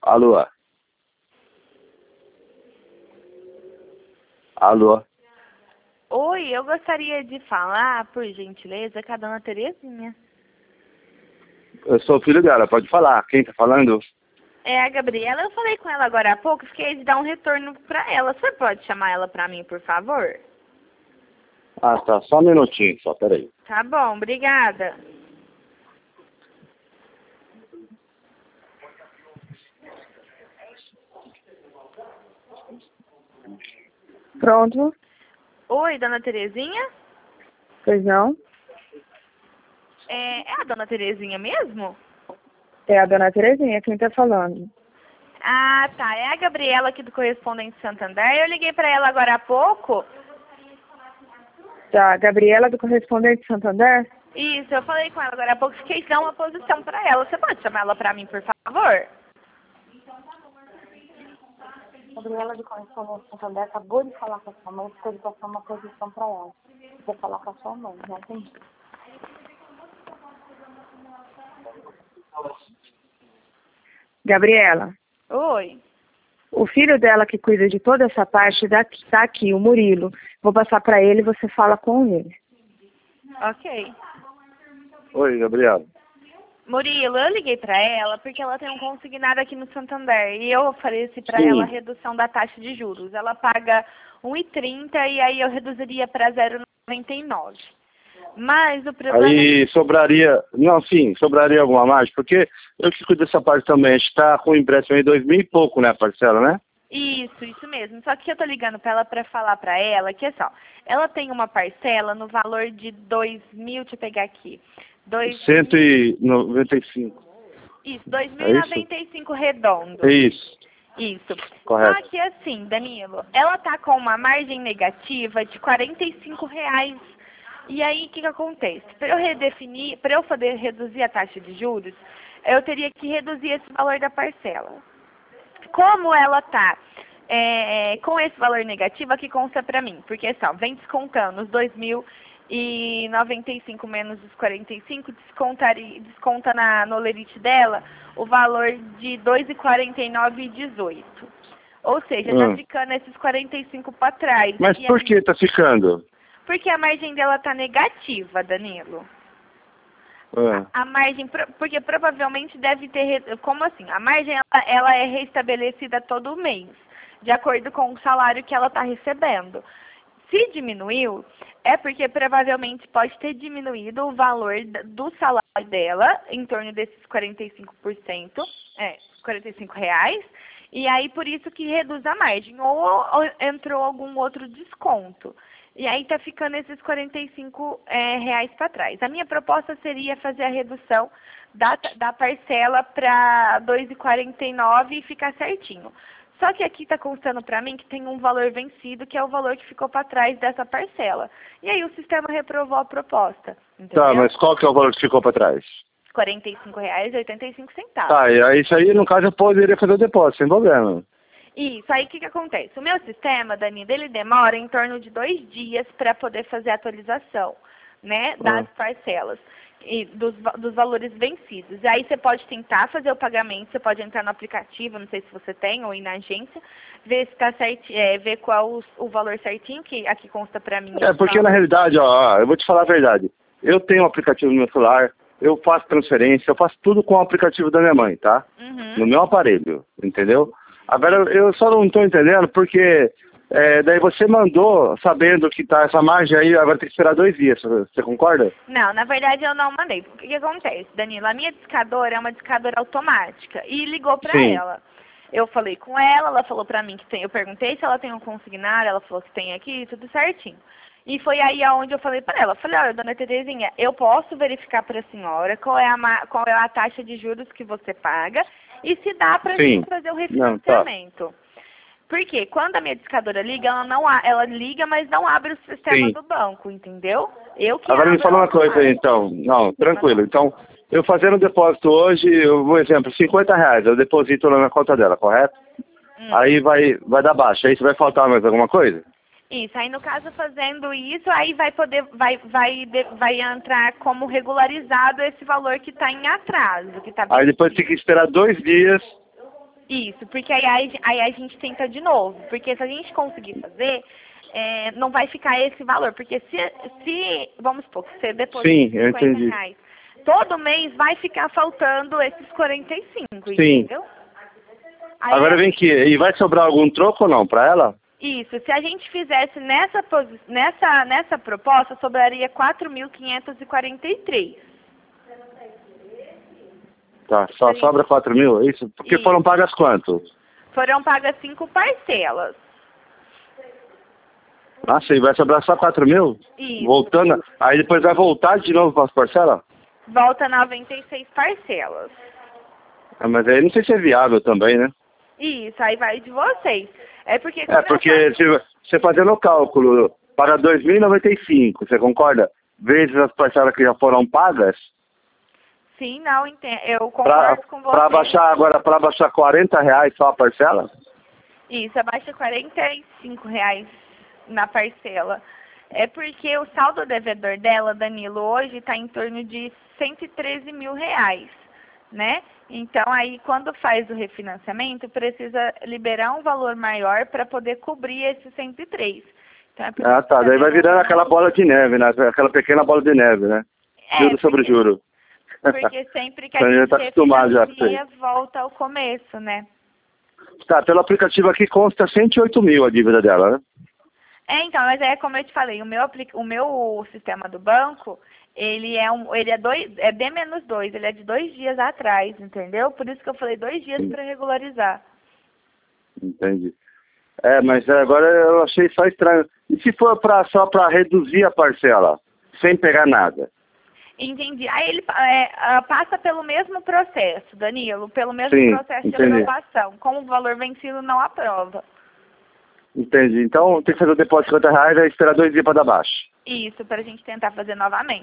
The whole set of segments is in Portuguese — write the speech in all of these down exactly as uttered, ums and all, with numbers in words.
Alô? Alô? Oi, eu gostaria de falar, por gentileza, com a dona Terezinha. Eu sou o filho dela, pode falar. Quem tá falando? É a Gabriela, eu falei com ela agora há pouco, fiquei de dar um retorno pra ela. Você pode chamar ela pra mim, por favor? Ah, tá. Só um minutinho, só. Peraí. Tá bom, obrigada. Pronto. Oi, dona Terezinha? Pois não? É, é a dona Terezinha mesmo? É a dona Terezinha quem tá falando. Ah, tá. É a Gabriela aqui do Correspondente Santander. Eu liguei pra ela agora há pouco. Tá, Gabriela do Correspondente Santander? Isso, eu falei com ela agora há pouco, fiquei de dar uma posição pra ela. Você pode chamar ela pra mim, por favor? Gabriela do Correspondente Santander acabou de falar com a sua mãe, porque ele passou uma posição pra ela. Vou falar com a sua mãe, já entendi. Gabriela, Oi. o filho dela que cuida de toda essa parte daqui, tá aqui, o Murilo. Vou passar pra ele e você fala com ele. Ok. Oi, Gabriela. Murilo, eu liguei pra ela porque ela tem um consignado aqui no Santander e eu ofereci pra Sim. ela a redução da taxa de juros. Ela paga um e trinta e aí eu reduziria para zero vírgula noventa e nove. Mas o problema... Aí sobraria... Não, sim, sobraria alguma margem, porque eu que cuido dessa parte também. A gente tá com empréstimo aí dois mil e pouco, né, a parcela, né? Isso, isso mesmo. Só que eu tô ligando pra ela pra falar pra ela que é só, ela tem uma parcela no valor de dois mil, deixa eu pegar aqui. Dois, cento e noventa e cinco. isso, dois mil É e isso? noventa e cinco redondo. É isso. Isso. Correto. Só que assim, Danilo, ela tá com uma margem negativa de quarenta e cinco reais. E aí, o que que acontece? Para eu redefinir, para eu poder reduzir a taxa de juros, eu teria que reduzir esse valor da parcela. Como ela tá é, com esse valor negativo, aqui consta para mim, porque só, vem descontando os dois mil e noventa e cinco menos os quarenta e cinco, descontaria, desconta na, no lerite dela o valor de dois reais e quarenta e nove centavos e dezoito. Ou seja, Hum. tá ficando esses quarenta e cinco para trás. Mas E por aí- que tá ficando? Porque a margem dela tá negativa, Danilo. Ah, A margem, pro- porque provavelmente deve ter, re- como assim? A margem ela, ela é restabelecida todo mês, de acordo com o salário que ela está recebendo. Se diminuiu, é porque provavelmente pode ter diminuído o valor da- do salário dela, em torno desses quarenta e cinco por cento, é, quarenta e cinco reais, e aí por isso que reduz a margem, ou, ou entrou algum outro desconto. E aí tá ficando esses quarenta e cinco é, reais para trás. A minha proposta seria fazer a redução da, da parcela para dois reais e quarenta e nove e ficar certinho. Só que aqui está constando para mim que tem um valor vencido, que é o valor que ficou para trás dessa parcela. E aí o sistema reprovou a proposta. Entendeu? tá, mas qual que é o valor que ficou para trás? quarenta e cinco reais e oitenta e cinco centavos. Tá, e aí isso aí, no caso, eu poderia fazer o depósito, sem problema. Isso, aí o que, que acontece? O meu sistema, Danilo, ele demora em torno de dois dias para poder fazer a atualização, né, das Ah. parcelas e dos, va- dos valores vencidos. E aí você pode tentar fazer o pagamento, você pode entrar no aplicativo, não sei se você tem, ou ir na agência, ver se tá certi é, ver qual o, o valor certinho, que aqui consta para mim. É, porque na realidade, ó, eu vou te falar a verdade. Eu tenho um aplicativo no meu celular, eu faço transferência, eu faço tudo com o aplicativo da minha mãe, tá? Uhum. No meu aparelho, entendeu? Agora, eu só não estou entendendo porque é, daí você mandou sabendo que tá essa margem aí, agora tem que esperar dois dias, você concorda? Não, na verdade eu não mandei. O que, que acontece, Danilo? A minha discadora é uma discadora automática e ligou para Sim. ela. Eu falei com ela, ela falou pra mim que tem. Eu perguntei se ela tem um consignado, ela falou que tem aqui, tudo certinho. E foi aí aonde eu falei pra ela, eu falei, olha, dona Terezinha, eu posso verificar pra senhora qual é a ma- qual é a taxa de juros que você paga e se dá pra Sim. gente fazer o Não, tá. refinanciamento. Porque quando a minha discadora liga, ela não a- ela liga, mas não abre o sistema Sim. do banco, entendeu? Eu que Agora me abro fala uma coisa aí, automático. então. Não, tranquilo. Então, eu fazendo o depósito hoje, eu, um exemplo, cinquenta reais, eu deposito lá na conta dela, correto? Hum. Aí vai, vai dar baixa. Aí você vai faltar mais alguma coisa? Isso, aí no caso fazendo isso, aí vai poder, vai, vai, de- vai entrar como regularizado esse valor que está em atraso, que está Aí depois tem que esperar dois dias Isso, porque aí, aí, aí a gente tenta de novo. Porque se a gente conseguir fazer, é, não vai ficar esse valor. Porque se, se vamos supor, que você deposita Sim, eu cinquenta entendi. reais, todo mês vai ficar faltando esses quarenta e cinco, Sim. entendeu? Aí, Agora vem aqui, e vai sobrar algum troco ou não pra ela? isso, se a gente fizesse nessa, posi- nessa, nessa proposta, sobraria quatro mil quinhentos e quarenta e três. Tá, só Sim. sobra quatro mil, é isso? Porque Isso. foram pagas quanto? Foram pagas cinco parcelas. Ah, sim, vai sobrar só quatro mil? Isso. Voltando, aí depois vai voltar de novo para as parcelas? Volta noventa e seis parcelas. Ah, mas aí não sei se é viável também, né? Isso, aí vai de vocês. É porque... É, como eu porque se você fazendo o cálculo para dois mil e noventa e cinco, você concorda? Vezes as parcelas que já foram pagas, Sim, não, entendo. Eu para concordo com você. baixar agora, para baixar quarenta reais só a parcela? Isso, abaixa quarenta e cinco reais na parcela. É porque o saldo devedor dela, Danilo, hoje está em torno de cento e treze mil reais, né? Então, aí, quando faz o refinanciamento, precisa liberar um valor maior para poder cobrir esses cento e três. Então, é por Ah, isso tá, que daí vai demorando. virando aquela bola de neve, né? Aquela pequena bola de neve, né? É, Juro sobre porque- juro. Porque sempre que a Então, já gente tá acostumado já com isso aí. refinancia, volta ao começo, né? Tá, pelo aplicativo aqui consta cento e oito mil a dívida dela, né? É, então, mas é como eu te falei, o meu, apli- o meu sistema do banco, ele é um, ele é dois, é D menos dois, ele é de dois dias atrás, entendeu? Por isso que eu falei dois dias para regularizar. Entendi. É, mas agora eu achei só estranho. E se for pra, só para reduzir a parcela, sem pegar nada? Entendi. Aí ele é, ah, passa pelo mesmo processo, Danilo, pelo mesmo Sim, processo de entendi. aprovação. Com o valor vencido, não aprova. Entendi. Então tem que fazer o depósito de cinquenta reais e esperar dois dias para dar baixo. Isso, para a gente tentar fazer novamente.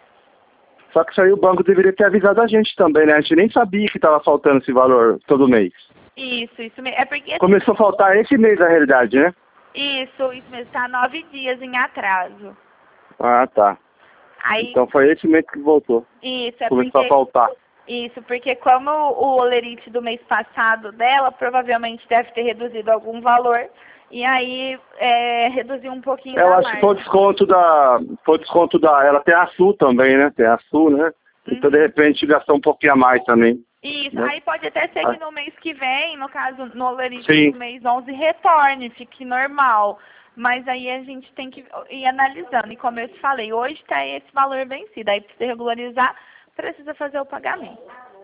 Só que isso aí o banco deveria ter avisado a gente também, né? A gente nem sabia que estava faltando esse valor todo mês. Isso, isso mesmo. É porque... Começou a faltar esse mês na realidade, né? Isso, isso mesmo. Está nove dias em atraso. Ah, tá. Aí, Então foi esse mês que voltou. isso, é Começou porque... a faltar. Isso, porque como o olerite do mês passado dela provavelmente deve ter reduzido algum valor, e aí é, reduziu um pouquinho Eu da acho que foi o margem. desconto da. Foi o desconto da. Ela tem a Sul também, né? Tem a Sul, né? Então de repente gastou um pouquinho a mais também. Isso, né? aí pode até ser Ah. que no mês que vem, no caso, no olerite Sim. do mês onze, retorne, fique normal. Mas aí a gente tem que ir analisando. E como eu te falei, hoje está esse valor vencido. Aí precisa regularizar, precisa fazer o pagamento.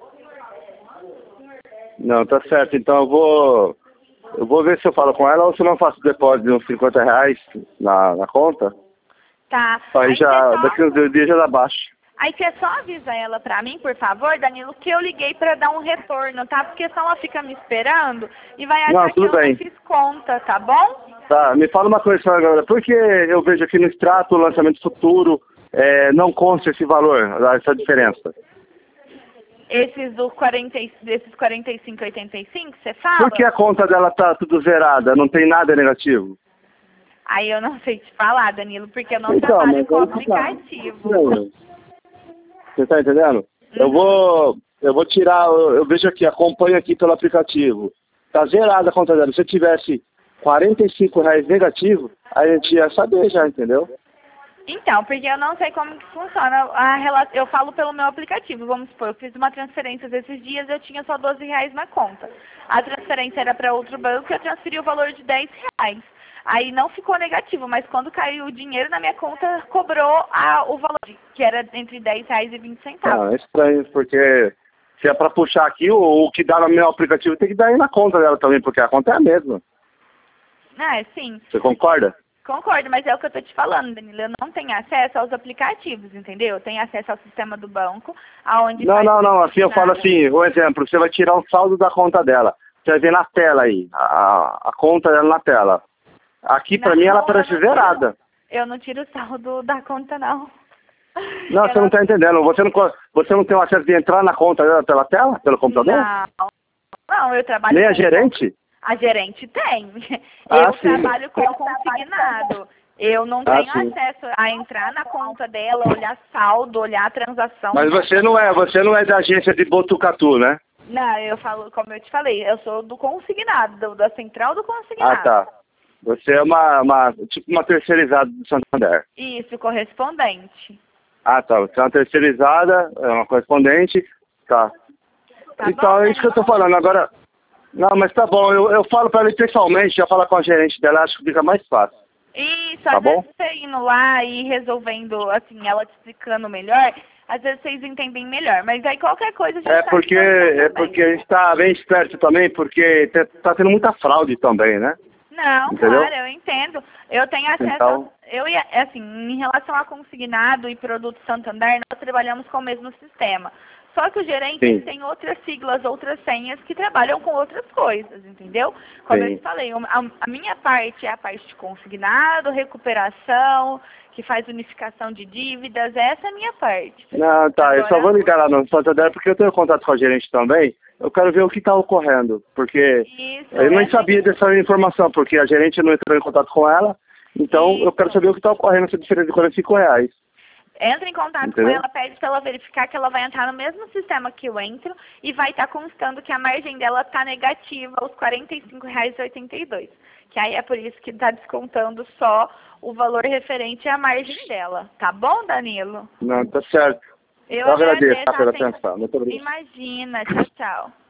Não, tá certo. Então eu vou. Eu vou ver se eu falo com ela ou se eu não faço depósito de uns cinquenta reais na, na conta. Tá? Aí já, você só- daqui uns dois dias já dá baixo. Aí você só avisa ela pra mim, por favor, Danilo, que eu liguei pra dar um retorno, tá? Porque senão ela fica me esperando e vai achar Não, que tudo eu bem. não fiz conta, tá bom? Tá, me fala uma coisa só agora. Por que eu vejo aqui no extrato, lançamento futuro, é, não consta esse valor, essa diferença? Esses do quarenta, e- desses quarenta e cinco e oitenta e cinco, você fala? Por que a conta dela tá tudo zerada? Não tem nada negativo? Aí eu não sei te falar, Danilo, porque eu não Então, trabalho mas com aí que tá. aplicativo. Você tá entendendo? Eu Uhum. vou, eu vou tirar, eu, eu vejo aqui, acompanho aqui pelo aplicativo. Tá zerada a conta dela. Se eu tivesse quarenta e cinco reais negativo, aí a gente ia saber já, entendeu? Então, porque eu não sei como que funciona a relação. Eu falo pelo meu aplicativo. Vamos supor, eu fiz uma transferência esses dias, eu tinha só doze reais na conta. A transferência era para outro banco, eu transferi o valor de dez reais. Aí não ficou negativo, mas quando caiu o dinheiro na minha conta, cobrou a, o valor, que era entre dez reais e vinte centavos. Ah, é estranho, porque se é pra puxar aqui, o, o que dá no meu aplicativo tem que dar aí na conta dela também, porque a conta é a mesma. É, sim. Você concorda? Concordo, mas é o que eu tô te falando, Danilo. Eu não tenho acesso aos aplicativos, entendeu? Eu tenho acesso ao sistema do banco, aonde Não, faz não, o não. Assim eu falo nada. assim, um exemplo, você vai tirar o saldo da conta dela. Você vai ver na tela aí, a, a conta dela na tela. Aqui pra Não, mim ela eu parece não tiro- zerada. Eu não tiro o saldo da conta, não. Não, Eu você não tá entendendo. Você não, co- você não tem o acesso de entrar na conta dela pela tela, pelo computador? Não, não, eu trabalho Nem a com- gerente? A gerente tem. Ah, Eu sim. trabalho com consignado. Eu não Ah, tenho sim. acesso a entrar na conta dela, olhar saldo, olhar a transação. Mas você não é, você não é da agência de Botucatu, né? Não, eu falo, como eu te falei, eu sou do consignado, do- da central do consignado. Ah, tá. Você é uma, uma tipo uma terceirizada do Santander. Isso, correspondente. Ah, tá. Você é uma terceirizada, é uma correspondente, tá. Tá Então, bom, é isso que eu tô Danilo? falando. Agora, não, mas tá bom, eu, eu falo pra ela pessoalmente, já falar com a gerente dela, acho que fica mais fácil. Isso, Tá às bom? vezes você indo lá e resolvendo, assim, ela te explicando melhor, às vezes vocês entendem melhor. Mas aí qualquer coisa a gente É tá porque, disponível é também. porque a gente tá bem esperto também, porque te- tá tendo muita fraude também, né? Não, Entendeu? claro, eu entendo. Eu tenho acesso, Então- eu ia, assim, em relação a consignado e produto Santander, nós trabalhamos com o mesmo sistema. Só que o gerente Sim. tem outras siglas, outras senhas que trabalham com outras coisas, entendeu? Como Sim. eu te falei, a, a minha parte é a parte de consignado, recuperação, que faz unificação de dívidas, essa é a minha parte. Não, tá, eu só Agora- vou ligar lá no Santander porque eu tenho contato com a gerente também. Eu quero ver o que tá ocorrendo, porque Isso, eu nem é sabia dessa informação, porque a gerente não entrou em contato com ela. Então, eu quero Isso. saber o que tá ocorrendo, essa diferença de quarenta e cinco reais. Entra em contato Entendeu? com ela, pede para ela verificar que ela vai entrar no mesmo sistema que eu entro e vai estar constando que a margem dela está negativa aos quarenta e cinco reais e oitenta e dois. Que aí é por isso que está descontando só o valor referente à margem dela. Tá bom, Danilo? Não, tá certo. Eu, Eu agradeço agradeço pela a atenção. atenção. Muito obrigado. Imagina. Tchau, tchau.